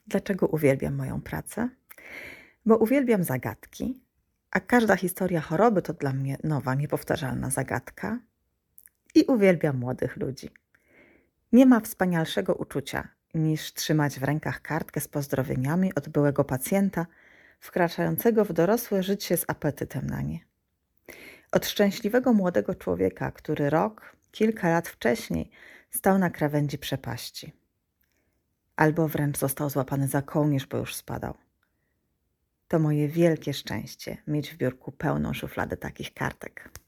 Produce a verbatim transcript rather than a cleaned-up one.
Dlaczego uwielbiam moją pracę? Bo uwielbiam zagadki, a każda historia choroby to dla mnie nowa, niepowtarzalna zagadka. I uwielbiam młodych ludzi. Nie ma wspanialszego uczucia niż trzymać w rękach kartkę z pozdrowieniami od byłego pacjenta wkraczającego w dorosłe życie z apetytem na nie. Od szczęśliwego młodego człowieka, który rok, kilka lat wcześniej stał na krawędzi przepaści. Albo wręcz został złapany za kołnierz, bo już spadał. To moje wielkie szczęście mieć w biurku pełną szufladę takich kartek.